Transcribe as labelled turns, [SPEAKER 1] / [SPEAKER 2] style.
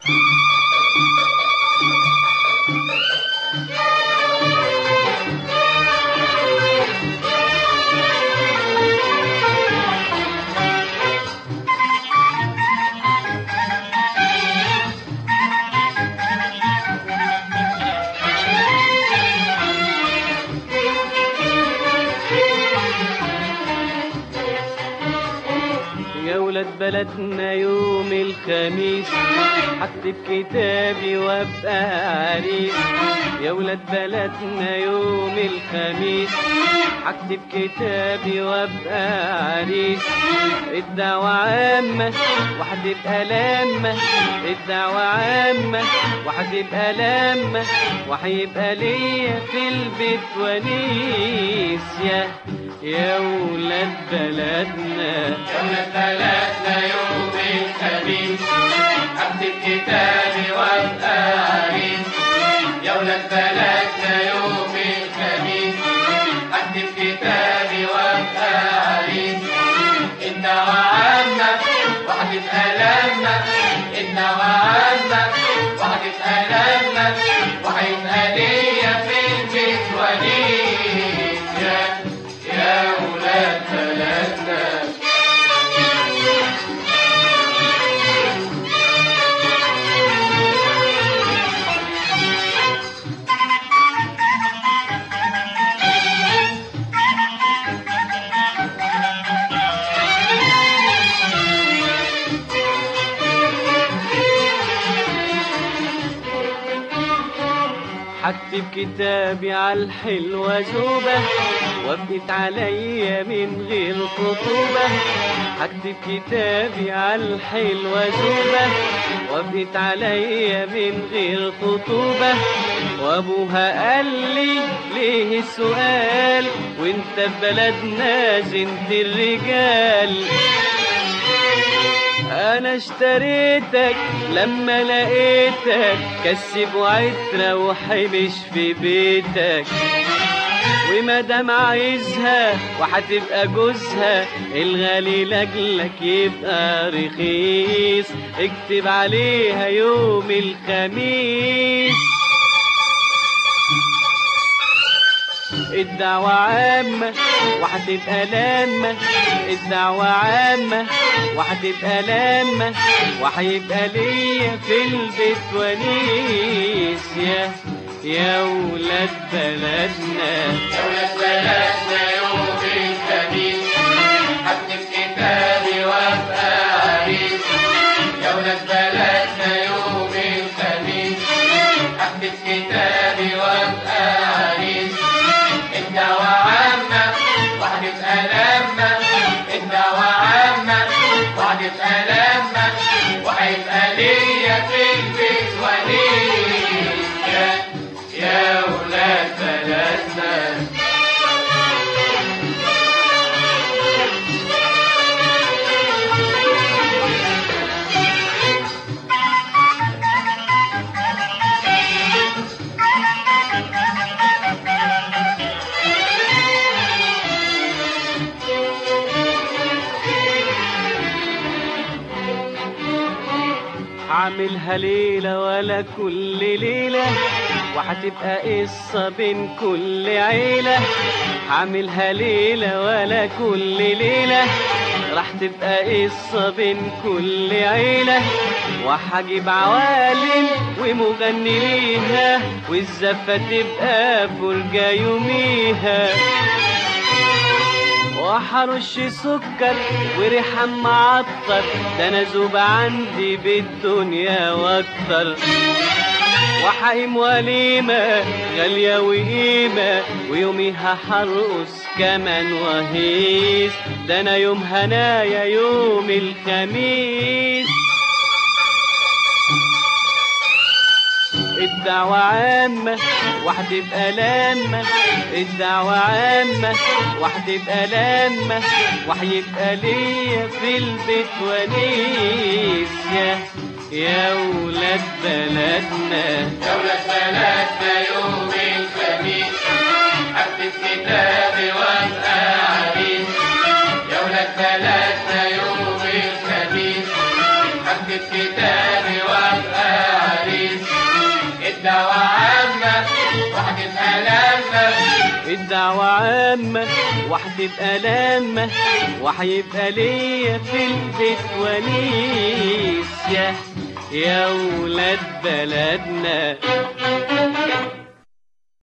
[SPEAKER 1] بلدنا يوم الخميس هكتب كتابي وابقى عريس. يا ولاد بلدنا يوم الخميس هكتب كتابي وابقى عريس. الدعوة عامة وهتبقى لامة، الدعوة عامة وهتبقى لامة، وهيبقى ليا في البيت ونيس. يا ولاد بلدنا،
[SPEAKER 2] يا ولاد بلدنا يوم الخميس هكتب كتابي وابقى عريس. يا ولاد بلدنا يوم الخميس هكتب كتابي وابقى عريس. الدعوة عامة وهتبقى لامة، الدعوة عامة وهتبقى لامة، وهيبقى ليا في البيت ونيس. يا ولاد بلدنا.
[SPEAKER 1] هكتب كتابي عالحلوة زوبة وابقت عليا من غير خطوبة. هكتب كتابي عالحلوة زوبة وابقت عليا من غير خطوبة. وابوها قال لي ليه السؤال وانت في بلدنا زنت الرجال؟ انا اشتريتك لما لقيتك كسب وعترة وحبش في بيتك. ومادام عايزها وهتبقى جوزها الغالي لاجلك يبقى رخيص. اكتب عليها يوم الخميس. الدعوة عامة وهتبقى لامة، الدعوة عامة وهتبقى لامة، وهيبقى ليا في البيت ونيس. يا ولاد بلدنا،
[SPEAKER 2] يا ولاد بلدنا يوم الخميس هكتب كتابي وابقى عريس. يا ولاد بلدنا يوم الخميس هكتب كتابي وابقى عريس. الدعوة عامة وهتبقى لامة، الدعوة عامة وهتبقى لامة، وهيبقى ليا في البيت ونيس. يا ولاد بلدنا.
[SPEAKER 1] هعملها ليلة ولا كل ليلة وهتبقى قصة بين كل عيلة. هعملها ليلة ولا كل ليلة راح تبقى قصة بين كل عيلة. وهجيب عوالم ومغني ليها والزفة تبقى فرجة يوميها. وحرش سكر وريحان معطر ده انا ذوب عندي بالدنيا واكتر. وحقيم وليمة غالية وقيمة ويوميها هرقص كمان وهيس. ده انا يوم هنايا يوم الخميس. الدعوة عامة وهتبقى لامة، الدعوة عامة وهتبقى لامة، وهيبقى ليا في البيت ونيس. يا ولاد بلدنا،
[SPEAKER 2] يا ولاد بلدنا يوم الخميس هكتب كتابي وابقى عريس. يا ولاد بلدنا يوم الخميس هكتب كتابي وابقى وهتبقى لما
[SPEAKER 1] الدعوة عامة وهتبقى لامة وهيبقى ليا في البيت ونيس يا ولاد بلدنا.